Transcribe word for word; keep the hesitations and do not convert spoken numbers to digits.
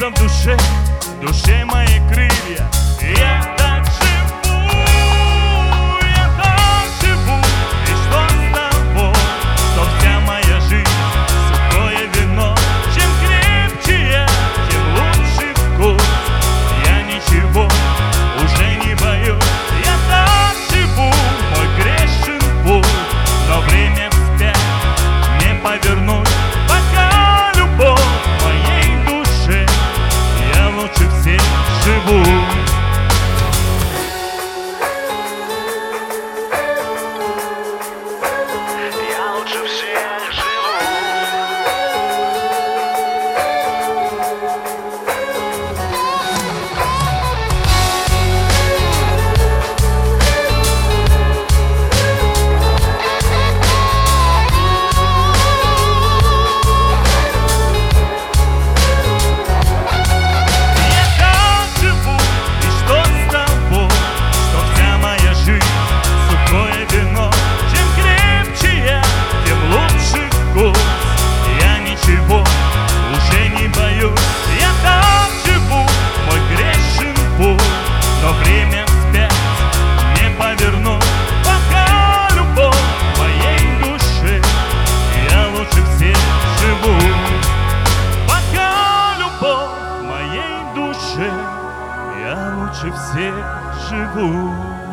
солнце в душе, в душе мои крылья. Я так живу, я так живу. И что с того, что вся моя жизнь сухое вино? Чем крепче я, тем лучше вкус. Я ничего уже не боюсь. Я так живу, мой грешен путь, но время вспять не повернуть. Пока любовь в моей душе, я лучше всех живу. Я лучше всех живу.